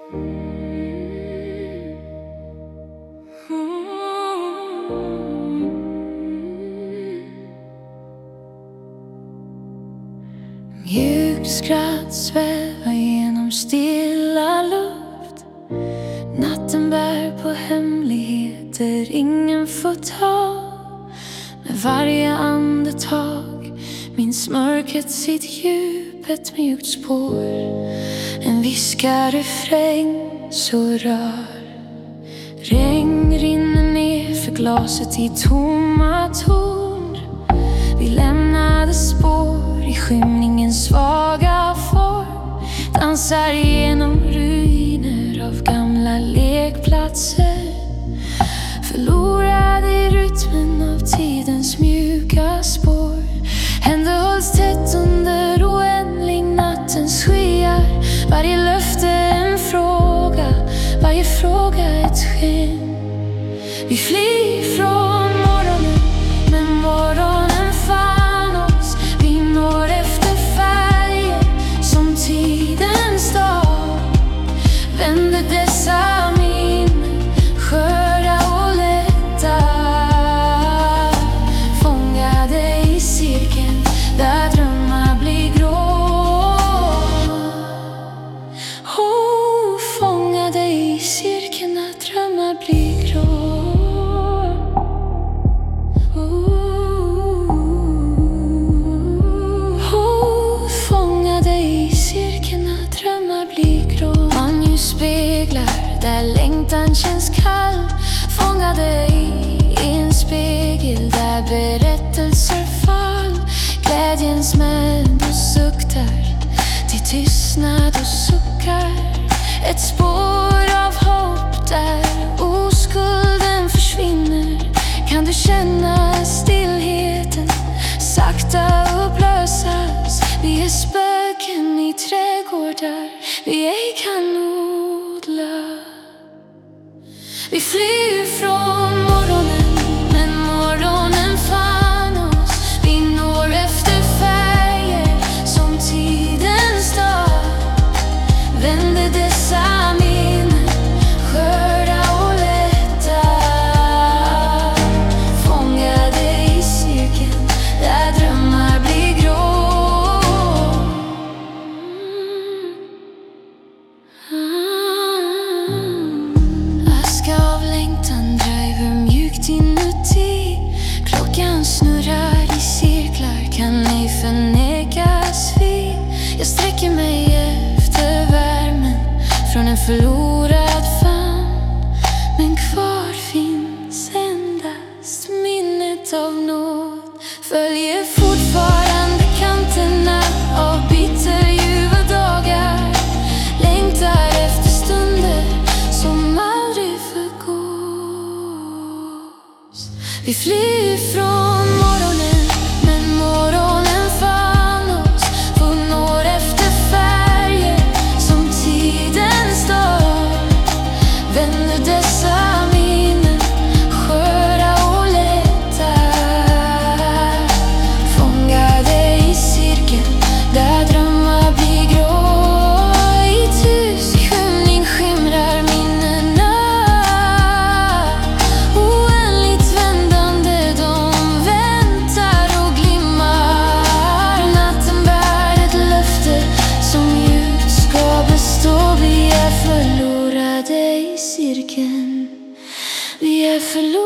Mjukt skratt svävar genom stilla luft. Natten bär på hemligheter ingen får ta. Med varje andetag minns mörkret sitt djup, ett mjukt spår. En viskar refräng så rör. Regn rinner ner för glaset i tomma torn. Vi lämnade spår i skymningens svaga form. Dansar genom ruiner av gamla lekplatser. Förlorade i rytmen av tidens mjuka spår. Händer hålls tätt under oändlig nattens skyar. Varje löfte en fråga, varje fråga ett sken. Vi flyr från morgonen, men morgonen fann oss. Vi når efter färger som tidens dag. Vänder dessa minnen, sköra och lätta. Fångade i cirkeln där drömmar blir grå. Fångade i cirkeln där drömmar blir grå. Speglar där längtan känns kall. Fångade i en spegel där berättelser fall. Glädjens mänd och suktar till tystnad och suckar. Ett spår av hopp där oskulden försvinner. Kan du känna stillheten sakta upplösas? Vi är spöken i trädgårdar vi ej kan odla. Vi flyr från morgonen, men morgonen fann oss. Vi når efter färger som tidens dag. Vänder dessa minnen, sköra och lätta. Fångade i cirkeln där drömmar blir grå. Inuti. Klockan snurrar i cirklar, kan ej förnekas vid. Jag sträcker mig efter värmen från en förlorad famn. Men kvar finns endast minnet av nåd. Följer fortfarande kanterna av bitterljuva dagar. Längtar efter stunder som aldrig förgår. Vi flyr från morgonen, men morgonen fann oss. För når efter färger som tidens dag. Vänder dessa minnen, sköra och lätta. Fångade i cirkeln där drömmar blir grå. I tyst skymning skimrar minnena. Oändligt vändande de väntar och glimmar. Natten bär ett löfte som djupt ska bestå. Vi är förlorade i cirkeln. Vi är förlorade.